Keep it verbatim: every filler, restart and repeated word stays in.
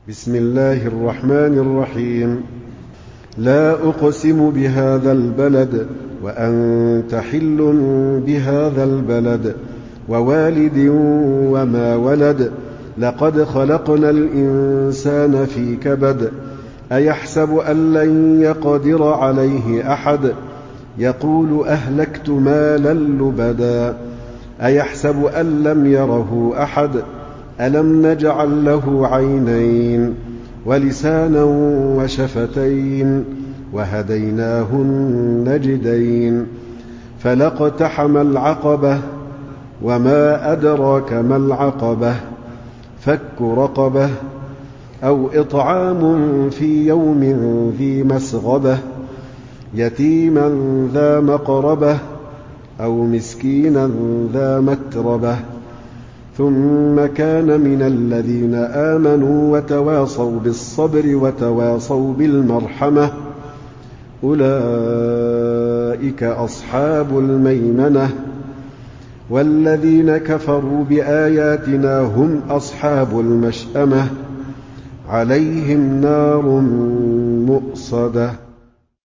بسم الله الرحمن الرحيم. لا أقسم بهذا البلد وأنت حل بهذا البلد ووالد وما ولد لقد خلقنا الإنسان في كبد أيحسب أن لن يقدر عليه أحد يقول أهلكت مالا لبدا أيحسب أن لم يره أحد ألم نجعل له عينين ولسانا وشفتين وهديناه النجدين فلاقتحم العقبة وما أدراك ما العقبة فك رقبة أو إطعام في يوم ذي مسغبة يتيما ذا مقربة أو مسكينا ذا متربة ثم كان من الذين آمنوا وتواصوا بالصبر وتواصوا بالمرحمة أولئك أصحاب الميمنة والذين كفروا بآياتنا هم أصحاب المشأمة عليهم نار مؤصدة.